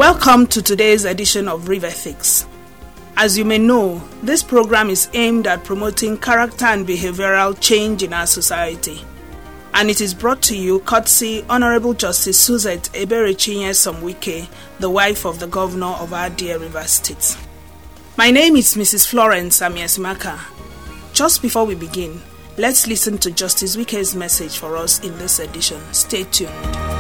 Welcome to today's edition of River Ethics. As you may know, this program is aimed at promoting character and behavioral change in our society. And it is brought to you courtesy Honorable Justice Suzette Eberechinye-Somwike, the wife of the governor of our dear River State. My name is Mrs. Florence Amiesimaka. Just before we begin, let's listen to Justice Wike's message for us in this edition. Stay tuned.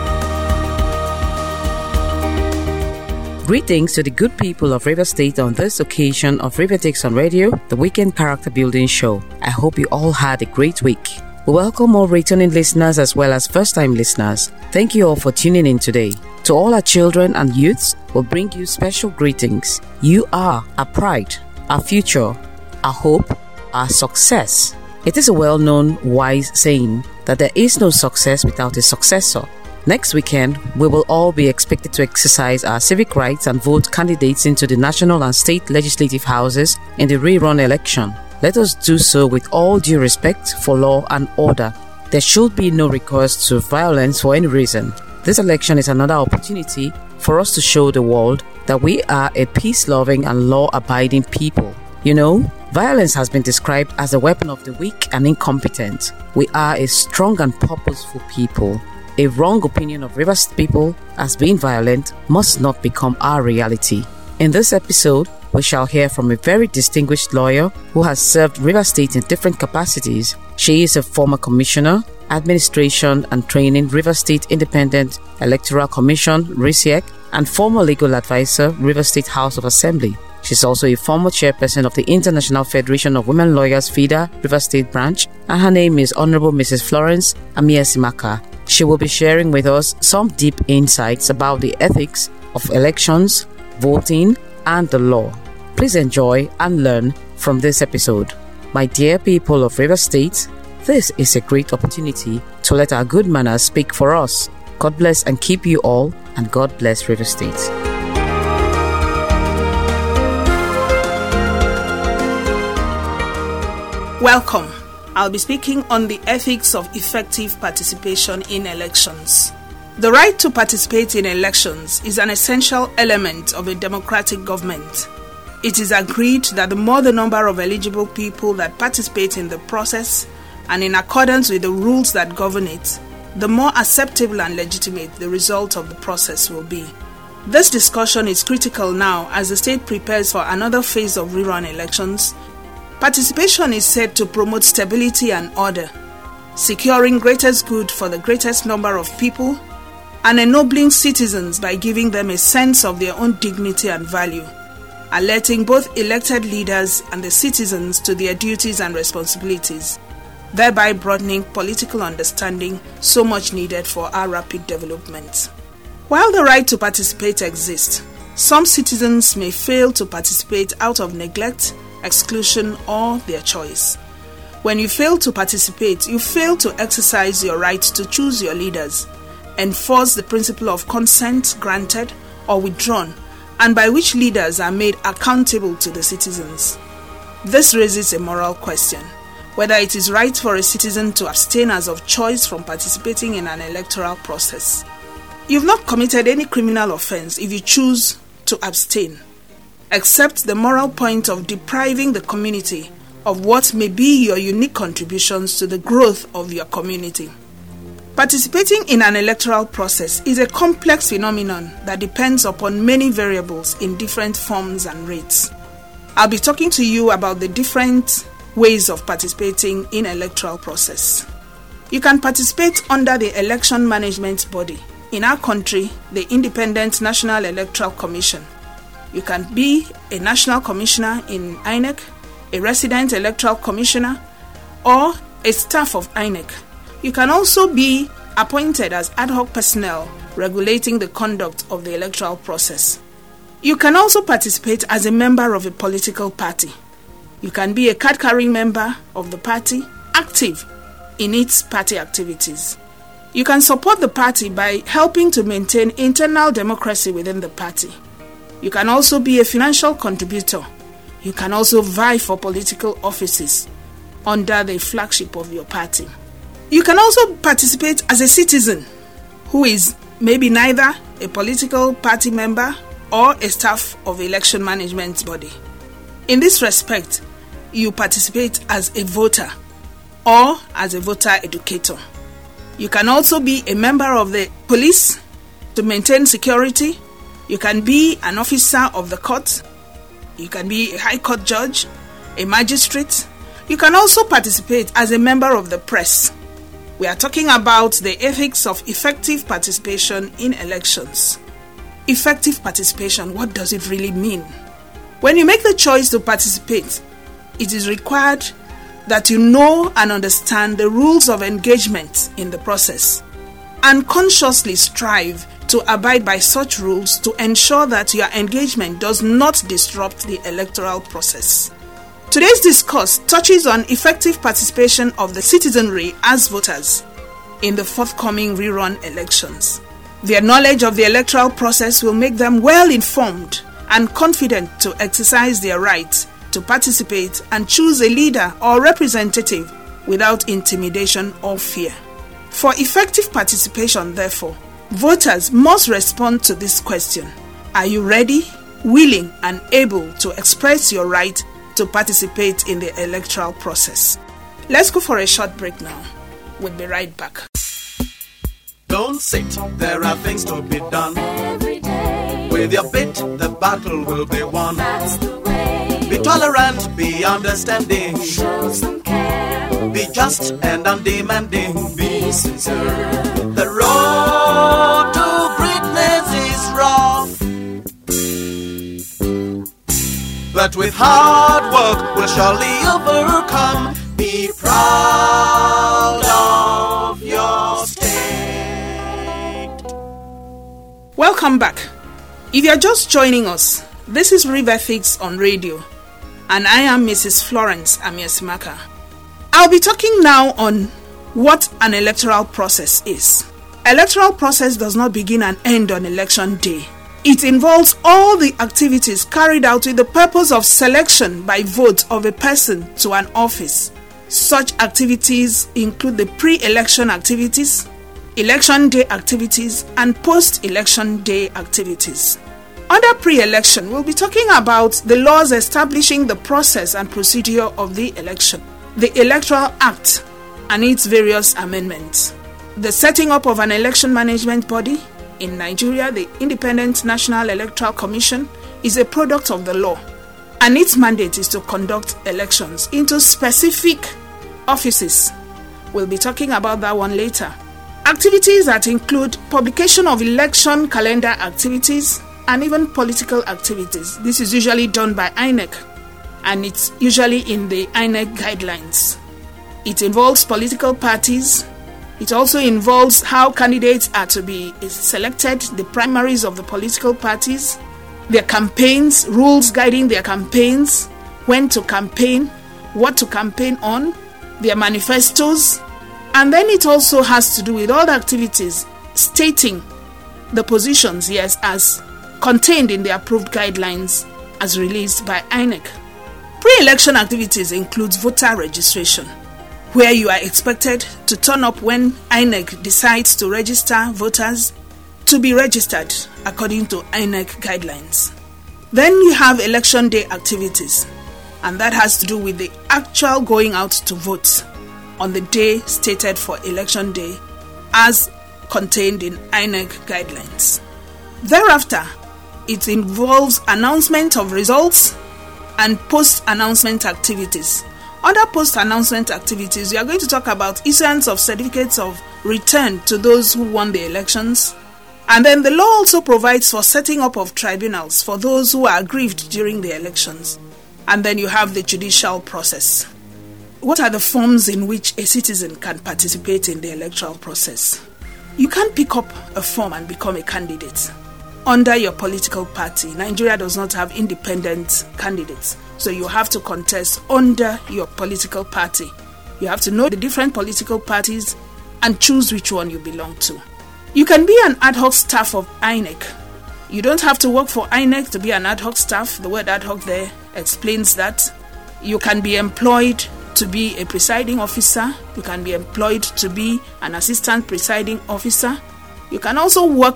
Greetings to the good people of River State on this occasion of River Ethics on Radio, the weekend character building show. I hope you all had a great week. We welcome all returning listeners as well as first-time listeners. Thank you all for tuning in today. To all our children and youths, we'll bring you special greetings. You are our pride, our future, our hope, our success. It is a well-known wise saying that there is no success without a successor. Next weekend, we will all be expected to exercise our civic rights and vote candidates into the national and state legislative houses in the rerun election. Let us do so with all due respect for law and order. There should be no recourse to violence for any reason. This election is another opportunity for us to show the world that we are a peace-loving and law-abiding people. You know, violence has been described as a weapon of the weak and incompetent. We are a strong and purposeful people. A wrong opinion of Rivers people as being violent must not become our reality. In this episode, we shall hear from a very distinguished lawyer who has served River State in different capacities. She is a former commissioner, administration and training, River State Independent Electoral Commission, RISIEC, and former legal advisor, River State House of Assembly. She's also a former chairperson of the International Federation of Women Lawyers, FIDA, River State Branch, and her name is Honorable Mrs. Florence Amiesimaka. She will be sharing with us some deep insights about the ethics of elections, voting, and the law. Please enjoy and learn from this episode. My dear people of River State, this is a great opportunity to let our good manners speak for us. God bless and keep you all, and God bless River State. Welcome. I'll be speaking on the ethics of effective participation in elections. The right to participate in elections is an essential element of a democratic government. It is agreed that the more the number of eligible people that participate in the process, and in accordance with the rules that govern it, the more acceptable and legitimate the result of the process will be. This discussion is critical now as the state prepares for another phase of rerun elections. Participation is said to promote stability and order, securing greatest good for the greatest number of people, and ennobling citizens by giving them a sense of their own dignity and value, alerting both elected leaders and the citizens to their duties and responsibilities, thereby broadening political understanding so much needed for our rapid development. While the right to participate exists, some citizens may fail to participate out of neglect, exclusion, or their choice. When you fail to participate, you fail to exercise your right to choose your leaders, enforce the principle of consent granted or withdrawn, and by which leaders are made accountable to the citizens. This raises a moral question, whether it is right for a citizen to abstain as of choice from participating in an electoral process. You've not committed any criminal offense if you choose to abstain, except the moral point of depriving the community of what may be your unique contributions to the growth of your community. Participating in an electoral process is a complex phenomenon that depends upon many variables in different forms and rates. I'll be talking to you about the different ways of participating in electoral process. You can participate under the election management body. In our country, the Independent National Electoral Commission. You can be a national commissioner in INEC, a resident electoral commissioner, or a staff of INEC. You can also be appointed as ad hoc personnel regulating the conduct of the electoral process. You can also participate as a member of a political party. You can be a card-carrying member of the party, active in its party activities. You can support the party by helping to maintain internal democracy within the party. You can also be a financial contributor. You can also vie for political offices under the flagship of your party. You can also participate as a citizen who is maybe neither a political party member or a staff of election management body. In this respect, you participate as a voter or as a voter educator. You can also be a member of the police to maintain security. You can be an officer of the court. You can be a high court judge, a magistrate. You can also participate as a member of the press. We are talking about the ethics of effective participation in elections. Effective participation, what does it really mean? When you make the choice to participate, it is required that you know and understand the rules of engagement in the process and consciously strive to abide by such rules to ensure that your engagement does not disrupt the electoral process. Today's discourse touches on effective participation of the citizenry as voters in the forthcoming rerun elections. Their knowledge of the electoral process will make them well informed and confident to exercise their right to participate and choose a leader or representative without intimidation or fear. For effective participation, therefore, voters must respond to this question: are you ready, willing, and able to express your right to participate in the electoral process? Let's go for a short break now. We'll be right back. Don't sit, there are things to be done. Every day, with your bit, the battle will be won. That's the way. Be tolerant, be understanding. Show some care. Be just and undemanding. Be sincere. The road to greatness is rough, but with hard work we'll surely overcome. Be proud of your state. Welcome back. If you're just joining us, this is Rev Ethics on Radio, and I am Mrs. Florence Amiesimaka. I'll be talking now on what an electoral process is. Electoral process does not begin and end on election day. It involves all the activities carried out with the purpose of selection by vote of a person to an office. Such activities include the pre-election activities, election day activities, and post-election day activities. Under pre-election, we'll be talking about the laws establishing the process and procedure of the election, the Electoral Act and its various amendments, the setting up of an election management body. In Nigeria, the Independent National Electoral Commission is a product of the law, and its mandate is to conduct elections into specific offices. We'll be talking about that one later. Activities that include publication of election calendar activities and even political activities. This is usually done by INEC, and it's usually in the INEC guidelines. It involves political parties. It also involves how candidates are to be selected, the primaries of the political parties, their campaigns, rules guiding their campaigns, when to campaign, what to campaign on, their manifestos, and then it also has to do with all the activities stating the positions, yes, as contained in the approved guidelines as released by INEC. Pre-election activities includes voter registration, where you are expected to turn up when INEC decides to register voters to be registered according to INEC guidelines. Then you have election day activities, and that has to do with the actual going out to vote on the day stated for election day as contained in INEC guidelines. Thereafter, it involves announcement of results and post-announcement activities. Under post-announcement activities, we are going to talk about issuance of certificates of return to those who won the elections. And then the law also provides for setting up of tribunals for those who are aggrieved during the elections. And then you have the judicial process. What are the forms in which a citizen can participate in the electoral process? You can't pick up a form and become a candidate under your political party. Nigeria does not have independent candidates, so you have to contest under your political party. You have to know the different political parties and choose which one you belong to. You can be an ad hoc staff of INEC. You don't have to work for INEC to be an ad hoc staff. The word ad hoc there explains that. You can be employed to be a presiding officer. You can be employed to be an assistant presiding officer. You can also work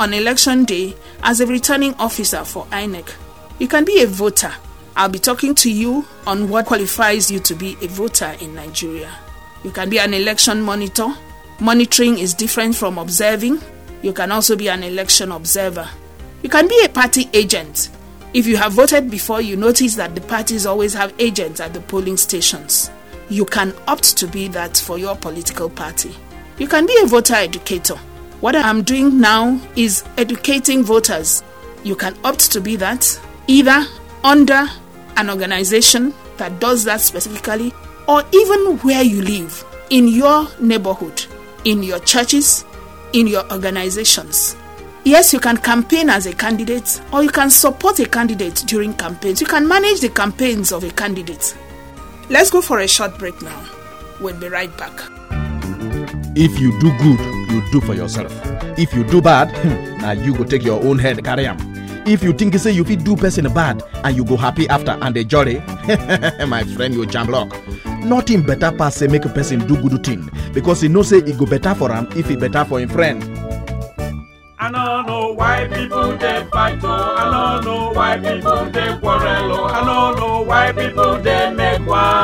on election day as a returning officer for INEC. You can be a voter. I'll be talking to you on what qualifies you to be a voter in Nigeria. You can be an election monitor. Monitoring is different from observing. You can also be an election observer. You can be a party agent. If you have voted before, you notice that the parties always have agents at the polling stations. You can opt to be that for your political party. You can be a voter educator. What I'm doing now is educating voters. You can opt to be that either under an organization that does that specifically, or even where you live, in your neighborhood, in your churches, in your organizations. Yes, you can campaign as a candidate, or you can support a candidate during campaigns. You can manage the campaigns of a candidate. Let's go for a short break now. We'll be right back. If you do good, you do for yourself. If you do bad, now you go take your own head carry am. If you think you say you fit do person bad and you go happy after and the jolly, my friend, you jam block. Nothing better pass say make a person do good thing, because he know say it go better for him if it better for him friend. I don't know why people they fight, oh. I don't know why people they quarrel, oh. I don't know why people they make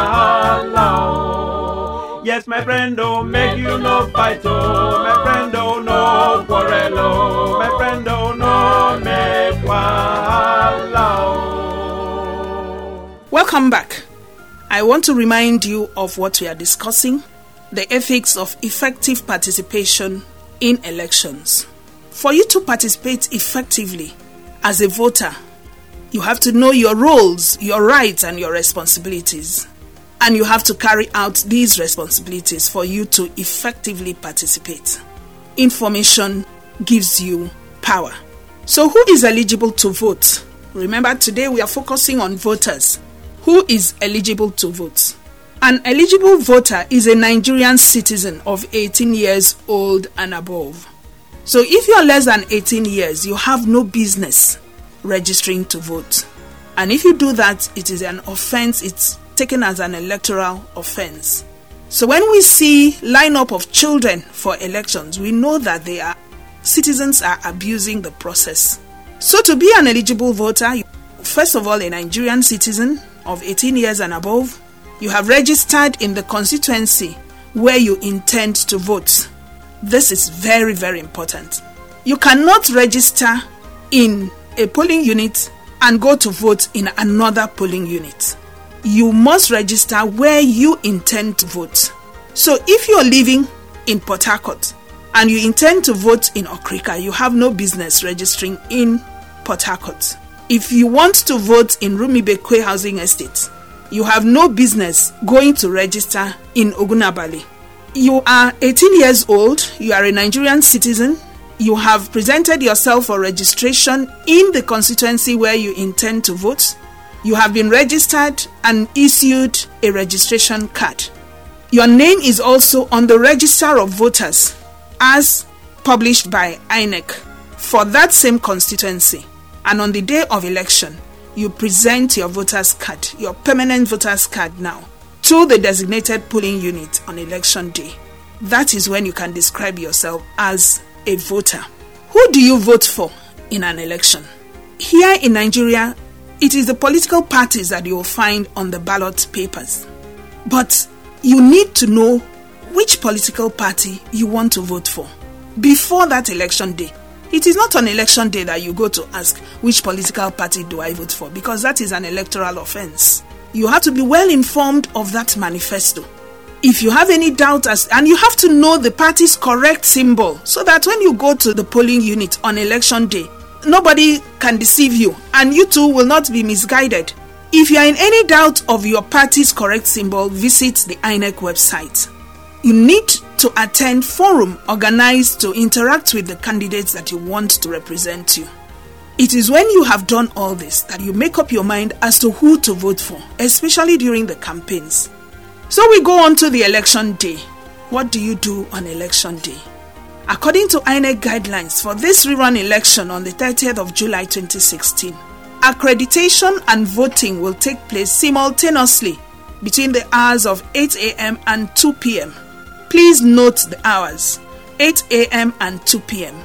wahala. Yes, my friend, don't make you no fight, oh. My friend, don't no quarrel, oh. My friend, don't no make wahala. Welcome back. I want to remind you of what we are discussing, the ethics of effective participation in elections. For you to participate effectively as a voter, you have to know your roles, your rights, and your responsibilities. And you have to carry out these responsibilities for you to effectively participate. Information gives you power. So who is eligible to vote? Remember, today we are focusing on voters. Who is eligible to vote? An eligible voter is a Nigerian citizen of 18 years old and above. So if you're less than 18 years, you have no business registering to vote. And if you do that, it is an offense. It's taken as an electoral offense. So when we see lineup of children for elections, we know that citizens are abusing the process. So to be an eligible voter, first of all, a Nigerian citizen of 18 years and above, you have registered in the constituency where you intend to vote. This is very, very important. You cannot register in a polling unit and go to vote in another polling unit. You must register where you intend to vote. So if you're living in Port Harcourt and you intend to vote in Okrika, you have no business registering in Port Harcourt. If you want to vote in Rumibekwe Housing Estate, you have no business going to register in Ogunabali. You are 18 years old, you are a Nigerian citizen, you have presented yourself for registration in the constituency where you intend to vote, you have been registered and issued a registration card. Your name is also on the register of voters as published by INEC for that same constituency. And on the day of election, you present your voter's card, your permanent voter's card now, to the designated polling unit on election day. That is when you can describe yourself as a voter. Who do you vote for in an election? Here in Nigeria, it is the political parties that you will find on the ballot papers. But you need to know which political party you want to vote for before that election day. It is not on election day that you go to ask which political party do I vote for, because that is an electoral offense. You have to be well informed of that manifesto. If you have any doubt, and you have to know the party's correct symbol, so that when you go to the polling unit on election day, nobody can deceive you and you too will not be misguided. If you are in any doubt of your party's correct symbol, visit the INEC website. You need to attend forum organized to interact with the candidates that you want to represent you. It is when you have done all this that you make up your mind as to who to vote for, especially during the campaigns. So we go on to the election day. What do you do on election day? According to INEC guidelines for this rerun election on the 30th of July 2016, accreditation and voting will take place simultaneously between the hours of 8 a.m. and 2 p.m. Please note the hours, 8 a.m. and 2 p.m.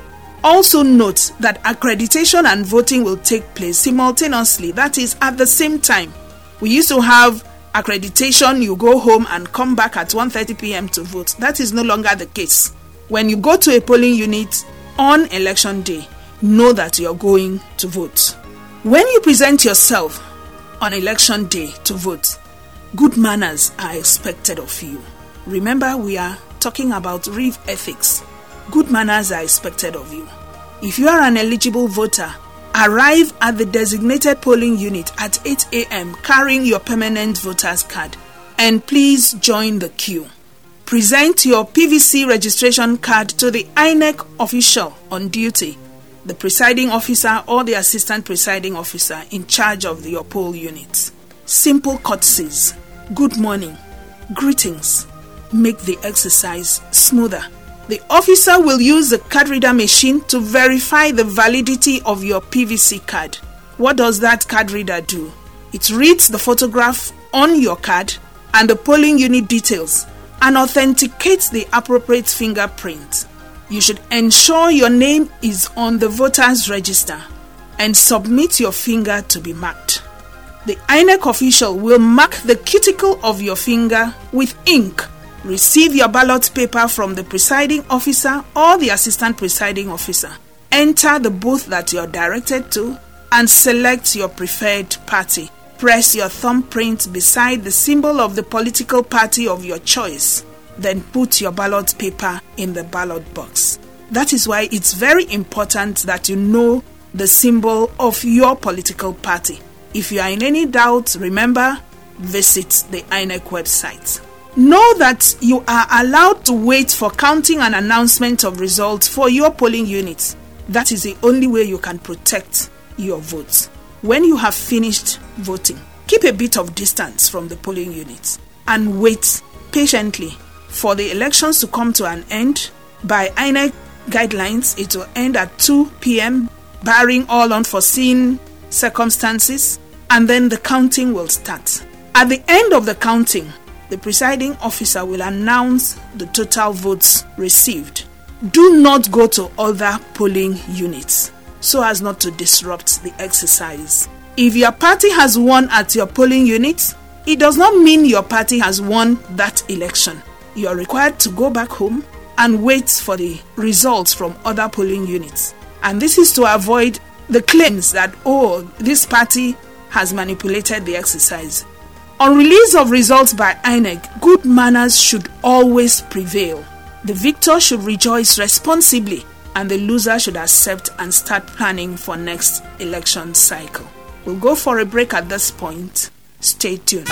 Also note that accreditation and voting will take place simultaneously, that is, at the same time. We used to have accreditation, you go home and come back at 1:30 p.m. to vote. That is no longer the case. When you go to a polling unit on election day, know that you're going to vote. When you present yourself on election day to vote, good manners are expected of you. Remember, we are talking about rev ethics. Good manners are expected of you. If you are an eligible voter, arrive at the designated polling unit at 8 a.m. carrying your permanent voter's card, and please join the queue. Present your PVC registration card to the INEC official on duty, the presiding officer or the assistant presiding officer in charge of your poll unit. Simple courtesies, good morning, greetings, make the exercise smoother. The officer will use the card reader machine to verify the validity of your PVC card. What does that card reader do? It reads the photograph on your card and the polling unit details and authenticates the appropriate fingerprint. You should ensure your name is on the voter's register and submit your finger to be marked. The INEC official will mark the cuticle of your finger with ink. Receive your ballot paper from the presiding officer or the assistant presiding officer. Enter the booth that you are directed to and select your preferred party. Press your thumbprint beside the symbol of the political party of your choice. Then put your ballot paper in the ballot box. That is why it's very important that you know the symbol of your political party. If you are in any doubt, remember, visit the INEC website. Know that you are allowed to wait for counting and announcement of results for your polling units. That is the only way you can protect your votes. When you have finished voting, keep a bit of distance from the polling units and wait patiently for the elections to come to an end. By INEC guidelines, it will end at 2 p.m. barring all unforeseen circumstances, and then the counting will start. At the end of the counting, the presiding officer will announce the total votes received. Do not go to other polling units so as not to disrupt the exercise. If your party has won at your polling unit, it does not mean your party has won that election. You are required to go back home and wait for the results from other polling units. And this is to avoid the claims that, this party has manipulated the exercise. On release of results by INEC, good manners should always prevail. The victor should rejoice responsibly, and the loser should accept and start planning for next election cycle. We'll go for a break at this point. Stay tuned.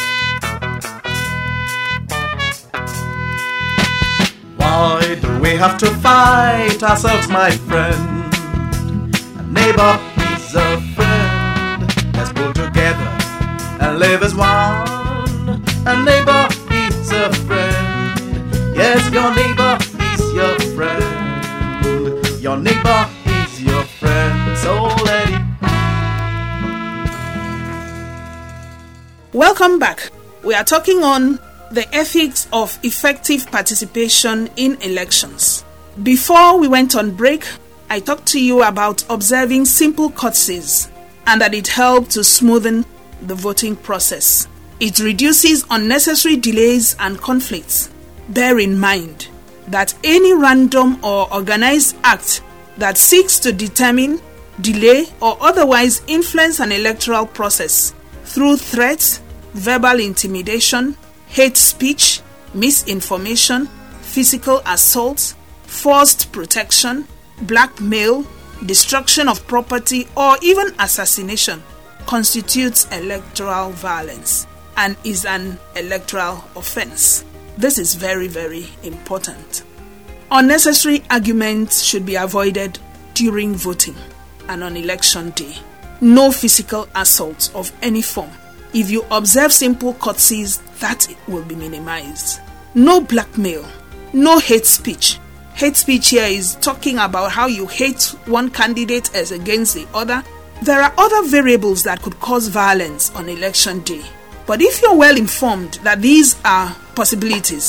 Why do we have to fight ourselves, my friend? A neighbor is a friend. Let's pull together and live as one. A neighbor is a friend. Yes, your neighbor is your friend. Your neighbor is your friend. So let it. Welcome back. We are talking on the ethics of effective participation in elections. Before we went on break, I talked to you about observing simple courtesies and that it helped to smoothen the voting process. It reduces unnecessary delays and conflicts. Bear in mind that any random or organized act that seeks to determine, delay, or otherwise influence an electoral process through threats, verbal intimidation, hate speech, misinformation, physical assault, forced protection, blackmail, destruction of property, or even assassination constitutes electoral violence and is an electoral offense. This is very, very important. Unnecessary arguments should be avoided during voting and on election day. No physical assault of any form. If you observe simple courtesies, that will be minimized. No blackmail, no hate speech. Hate speech here is talking about how you hate one candidate as against the other. There are other variables that could cause violence on election day. But if you're well informed that these are possibilities,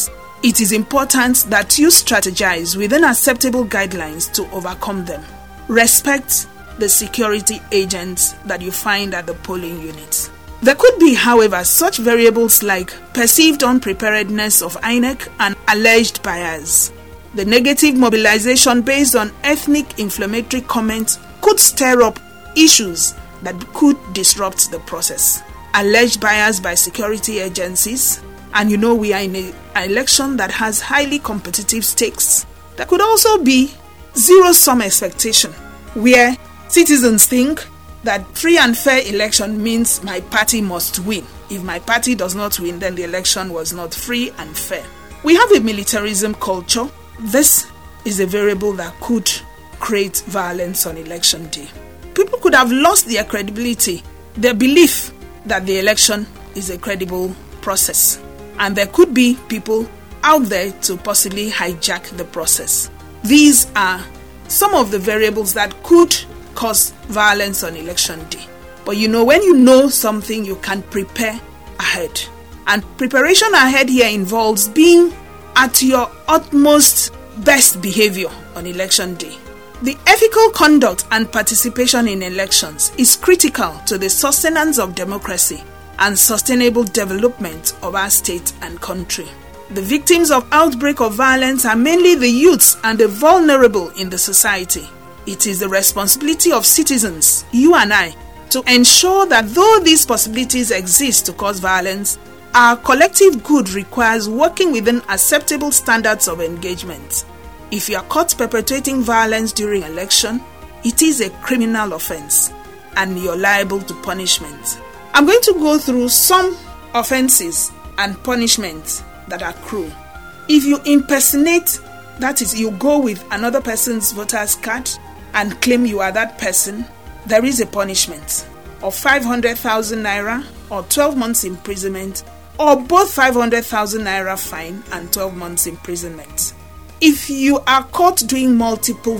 It is important that you strategize within acceptable guidelines to overcome them. Respect the security agents that you find at the polling units. There could be, however, such variables like perceived unpreparedness of INEC and alleged bias. The negative mobilization based on ethnic inflammatory comments could stir up issues that could disrupt the process. Alleged bias by security agencies, and we are in an election that has highly competitive stakes. There could also be zero-sum expectation, where citizens think that free and fair election means my party must win. If my party does not win, then the election was not free and fair. We have a militarism culture. This is a variable that could create violence on election day. People could have lost their credibility, their belief that the election is a credible process. And there could be people out there to possibly hijack the process. These are some of the variables that could cause violence on election day. But when you know something, you can prepare ahead. And preparation ahead here involves being at your utmost best behavior on election day. The ethical conduct and participation in elections is critical to the sustenance of democracy and sustainable development of our state and country. The victims of outbreak of violence are mainly the youths and the vulnerable in the society. It is the responsibility of citizens, you and I, to ensure that though these possibilities exist to cause violence, our collective good requires working within acceptable standards of engagement. If you are caught perpetrating violence during election, it is a criminal offense and you're liable to punishment. I'm going to go through some offenses and punishments that are cruel. If you impersonate, that is, you go with another person's voter's card and claim you are that person, there is a punishment of 500,000 naira or 12 months imprisonment, or both 500,000 naira fine and 12 months imprisonment. If you are caught doing multiple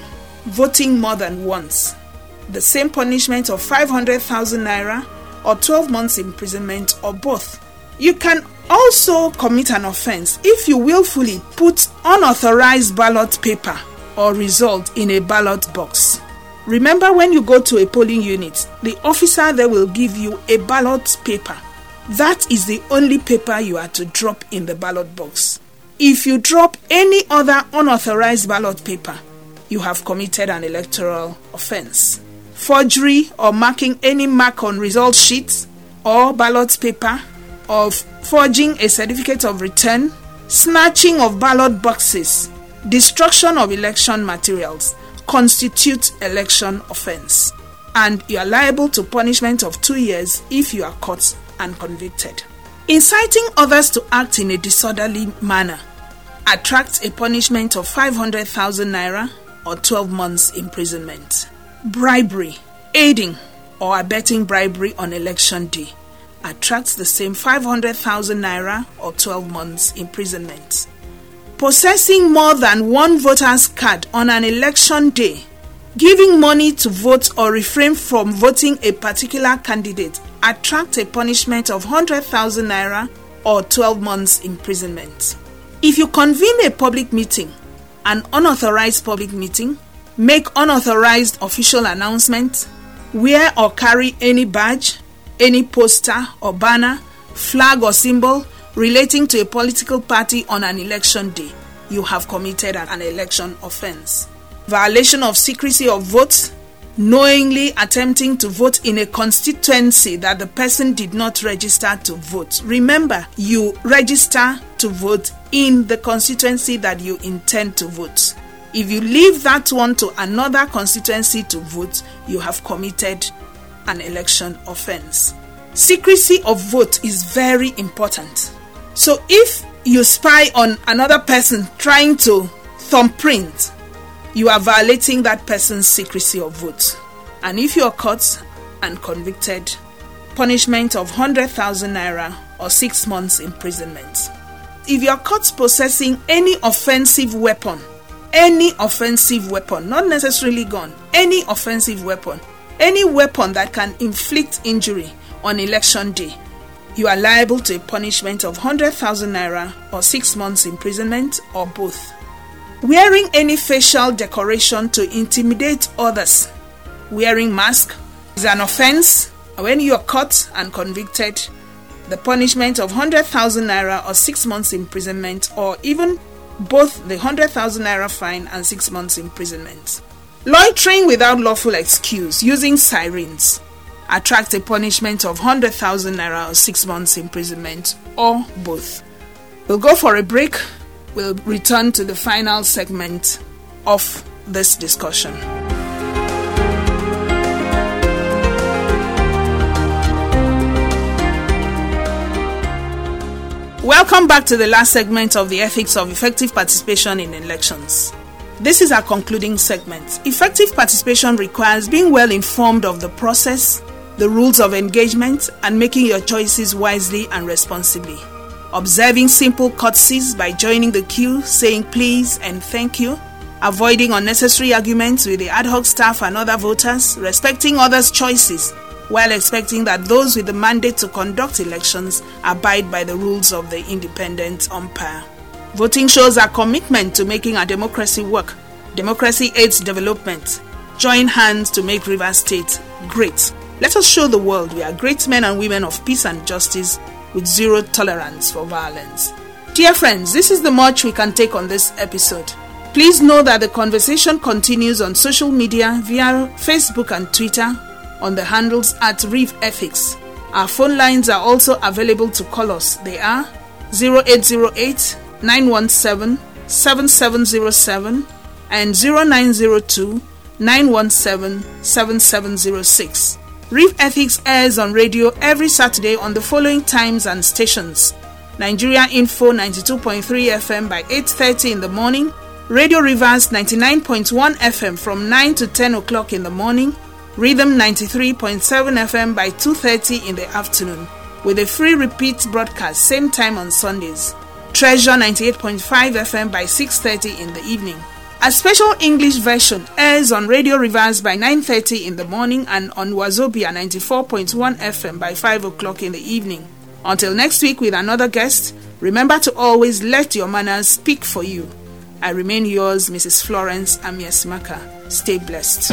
voting more than once, the same punishment of 500,000 naira or 12 months imprisonment, or both. You can also commit an offense if you willfully put unauthorized ballot paper or result in a ballot box. Remember, when you go to a polling unit, the officer there will give you a ballot paper. That is the only paper you are to drop in the ballot box. If you drop any other unauthorized ballot paper, you have committed an electoral offense. Forgery or marking any mark on result sheets or ballot paper, of forging a certificate of return, snatching of ballot boxes, destruction of election materials constitute election offense, and you are liable to punishment of 2 years if you are caught and convicted. Inciting others to act in a disorderly manner attracts a punishment of 500,000 naira or 12 months imprisonment. Bribery, aiding or abetting bribery on election day attracts the same 500,000 naira or 12 months imprisonment. Possessing more than one voter's card on an election day, giving money to vote or refrain from voting a particular candidate attracts a punishment of 100,000 naira or 12 months imprisonment. If you convene a public meeting, an unauthorized public meeting, make unauthorized official announcements, wear or carry any badge, any poster or banner, flag or symbol relating to a political party on an election day, you have committed an election offense. Violation of secrecy of votes, knowingly attempting to vote in a constituency that the person did not register to vote. Remember, you register to vote in the constituency that you intend to vote. If you leave that one to another constituency to vote, you have committed an election offense. Secrecy of vote is very important. So if you spy on another person trying to thumbprint, you are violating that person's secrecy of vote. And if you are caught and convicted, punishment of 100,000 naira or 6 months imprisonment. If you are caught possessing any offensive weapon, not necessarily gun, any offensive weapon, any weapon that can inflict injury on election day, you are liable to a punishment of 100,000 naira or 6 months imprisonment or both. Wearing any facial decoration to intimidate others. Wearing mask is an offense. When you are caught and convicted, the punishment of 100,000 naira or 6 months imprisonment, or even both the 100,000 naira fine and 6 months imprisonment. Loitering without lawful excuse using sirens attract a punishment of 100,000 naira or 6 months imprisonment, or both. We'll go for a break. We'll return to the final segment of this discussion. Welcome back to the last segment of the Ethics of Effective Participation in Elections. This is our concluding segment. Effective participation requires being well informed of the process, the rules of engagement, and making your choices wisely and responsibly. Observing simple courtesies by joining the queue, saying please and thank you, avoiding unnecessary arguments with the ad hoc staff and other voters, respecting others' choices, while expecting that those with the mandate to conduct elections abide by the rules of the independent umpire. Voting shows our commitment to making our democracy work. Democracy aids development. Join hands to make Rivers State great. Let us show the world we are great men and women of peace and justice with zero tolerance for violence. Dear friends, this is the much we can take on this episode. Please know that the conversation continues on social media via Facebook and Twitter on the handles at Rev Ethics. Our phone lines are also available to call us. They are 0808 917 7707 and 0902 917 7706. Rev Ethics airs on radio every Saturday on the following times and stations: Nigeria Info 92.3 FM by 8:30 in the morning, Radio Rivers 99.1 FM from 9 to 10 o'clock in the morning, Rhythm 93.7 FM by 2:30 in the afternoon, with a free repeat broadcast same time on Sundays, Treasure 98.5 FM by 6:30 in the evening. A special English version airs on Radio Rivers by 9:30 in the morning and on Wazobia 94.1 FM by 5 o'clock in the evening. Until next week with another guest, remember to always let your manners speak for you. I remain yours, Mrs. Florence Amiesimaka. Stay blessed.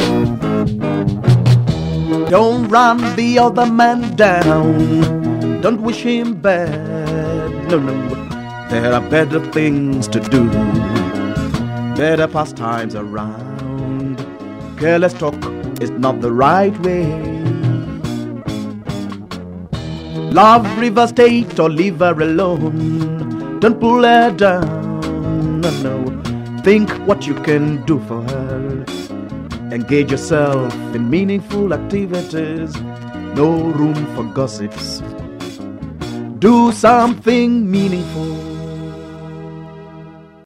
Don't run the other man down. Don't wish him bad. No. There are better things to do. Better pastimes around. Careless talk is not the right way. Love River State or leave her alone. Don't pull her down. No. Think what you can do for her. Engage yourself in meaningful activities. No room for gossips. Do something meaningful.